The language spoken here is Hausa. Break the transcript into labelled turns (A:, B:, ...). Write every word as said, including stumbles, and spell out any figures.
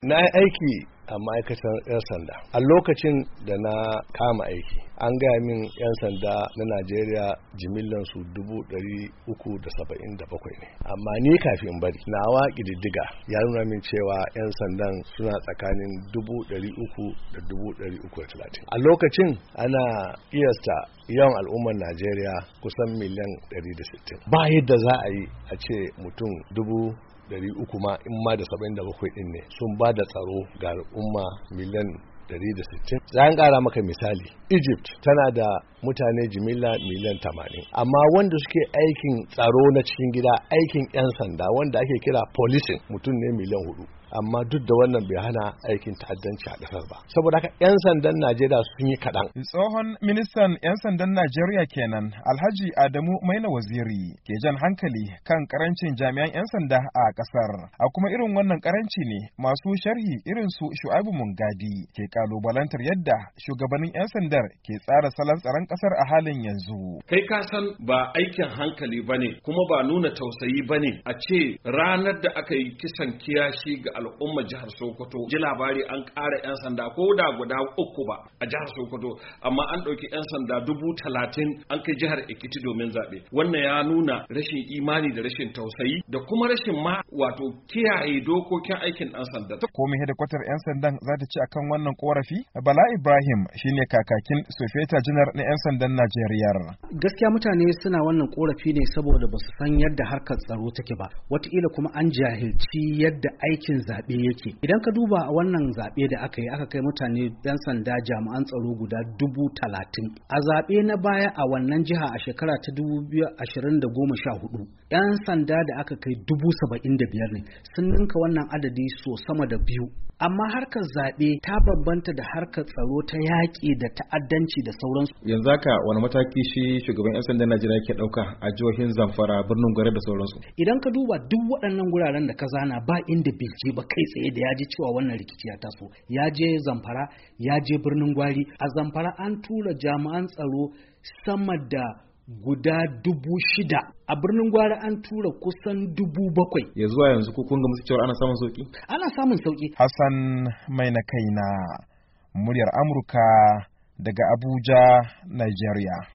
A: Na yi aiki a ma'aikatar 'yan sanda. A lokacin da na kama aiki, an gaya min 'yan sanda na Najeriya jimillan su dubu ɗari uku da saba'in da bakwai ne. Amma ni kafin bari, nawa ƙididdiga ya nuna min cewa 'yan sandan suna tsakanin dubu ɗari uku da dubu ɗari uku da talatin. A lokacin ana kiyasta yawan al'ummar Najeriya kusan miliyan ɗari da sittin. Ba yadda za a yi a ce mutum dubu dari uku ma in ma da saba'in da bakwai din ne sun ba da tsaro ga al'umma miliyan dari da sittin. Za an kara maka misali, Egypt tana da mutane jimilla miliyan tamanin, amma wanda suke aikin tsaro na cikin gida, aikin 'yan sanda wanda ake kira policing, mutum ne miliyan hudu. Amma duk da wannan bai hana aikin ta'addanci a ƙasar ba. Saboda haka 'yan sandan Najeriya sun yi kaɗan.
B: Tsohon ministan 'yan sandan Najeriya kenan Alhaji Adamu Maina Waziri ke jan hankali kan karancin jami'an 'yan sanda a ƙasar. A kuma irin wannan karanci ne masu sharhi irin su Shu'aibu Mungadi ke kalubalantar yadda shugabannin 'yan sandar ke tsara salon tsaron ƙasar a halin yanzu.
C: Kai ka san ba aikin hankali bane kuma ba nuna tausayi bane a ce ranar da aka yi kisan kiyashi ga al'ummar jihar Sokoto ji labari an ƙara 'yan sanda ko da guda uku ba a jihar Sokoto, amma an ɗauki 'yan sanda dubu talatin an kai jihar Ekiti domin zaɓe. Wannan ya nuna rashin imani da rashin tausayi da kuma rashin ma wato kiyaye dokokin aikin ɗan sanda.
B: Komai hedikwatar 'yan sandan za ta ci akan wannan korafi? Bala Ibrahim shine kakakin Sofeta Janar na 'yan sandan Najeriya.
D: Gaskiya mutane suna wannan korafi ne saboda ba su san yadda harkar tsaro take ba. Wataƙila kuma an jahilci yadda aikin zaɓe yake. Idan ka duba a wannan zaɓe da aka yi, aka kai mutane yan sanda jami'an tsaro guda dubu talatin. A zaɓe na baya a wannan jiha a shekara ta dubu biyu ashirin da goma sha hudu, yan sanda da aka kai dubu saba'in da biyar ne, sun ninka wannan adadi so sama da biyu. Amma harkar zaɓe ta bambanta da harkar tsaro ta yaƙi da ta'addanci da sauransu.
E: Yanzu haka wani mataki shi shugaban 'yan sandan Najeriya ke ɗauka a jihohin Zamfara, Birnin Gwari da sauransu?
D: Idan ka duba duk waɗannan guraren da ka zana ba inda bai je ba kai tsaye da ya ji cewa wannan rikici ya taso. Ya je Zamfara, ya je Birnin Gwari. A Zamfara an tura jami'an tsaro sama da guda dubu shida, a Birnin Gwari an tura kusan dubu bakwai.
E: Ya zuwa yanzu ko kun ga musu cewa ana samun sauki?
D: Ana samun sauki.
B: Hassan mai na kaina, muryar Amurka daga Abuja, Nigeria.